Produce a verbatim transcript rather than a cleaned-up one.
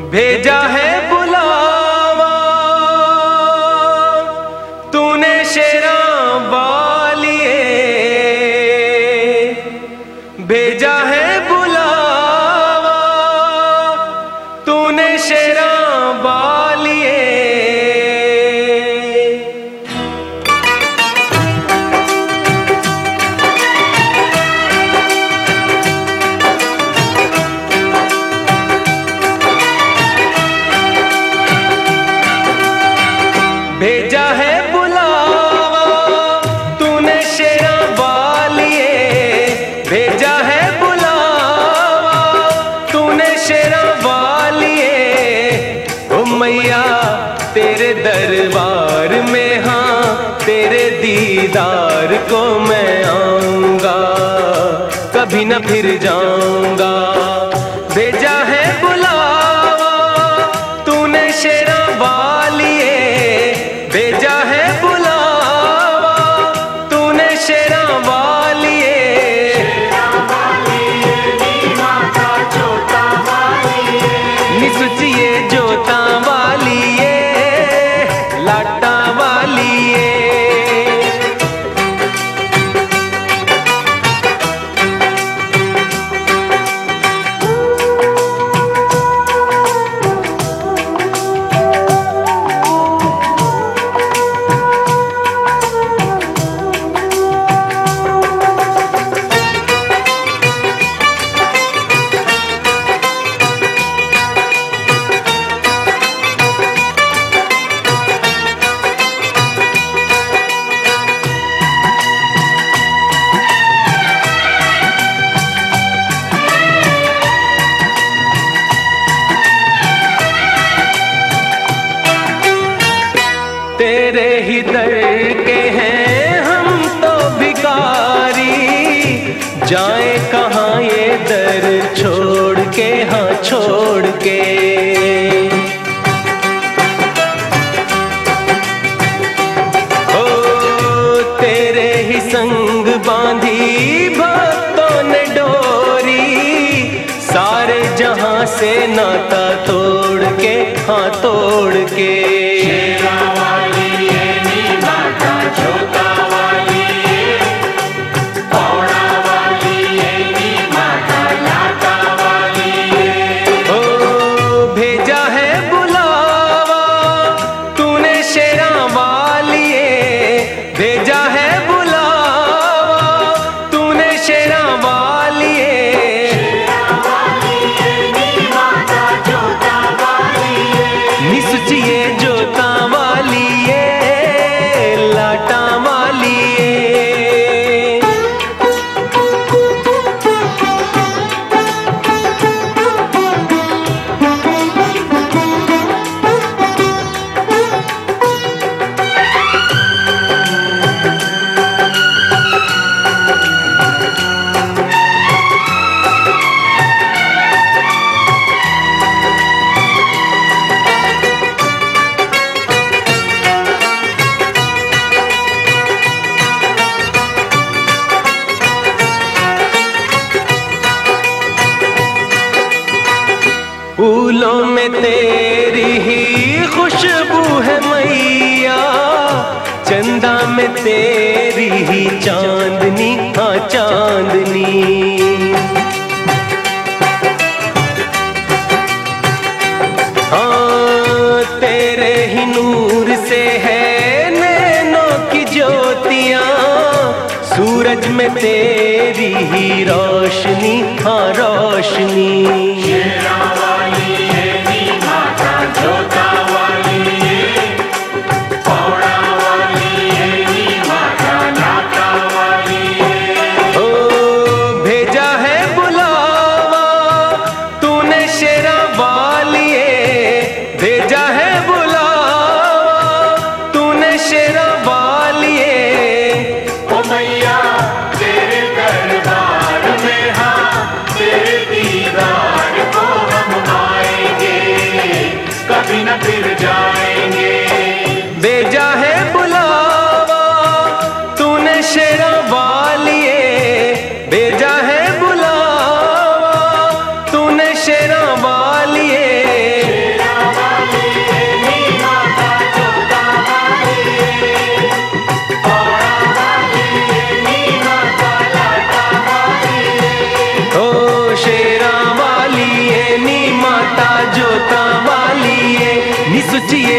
भेजा है बुलावा तूने शेरां वालिए, भेजा है बुलावा तूने शेरां वालिए। भेजा है बुलावा तूने शेरां वालिए, भेजा है बुलावा तूने शेरां वालिए। ओ मैया तेरे दरबार में, हाँ तेरे दीदार को मैं आऊंगा, कभी न फिर जाऊंगा। भेजा है बुलावा तूने शेरां वालिए, भेजा है बुलावा तूने शेरां वालिए। निसुचिए जोता वालिए, लाटा वालिए। तेरे ही दर के हैं हम तो भिखारी, जाए कहाँ ये दर छोड़ के, हाँ छोड़ के। ओ तेरे ही संग बांधी भक्तों ने डोरी, सारे जहां से नाता तोड़ के, हाँ तोड़ के। भेजा है बुलावा तूने शेरां वालिए, भेजा है बुलावा तूने शेरां वालिए। निसुचिए जोता वालिए, लाटा वालिए। फूलों में तेरी ही खुशबू है मैया, चंदा में तेरी ही चांदनी, हाँ चांदनी। हाँ तेरे ही नूर से है नैनों की ज्योतियाँ, सूरज में तेरी ही रोशनी, हाँ रोशनी। भेजा है बुलावा तूने शेरां वालिए। ओ मैया तेरे दरबार में, हाँ तेरे दीदार को जिए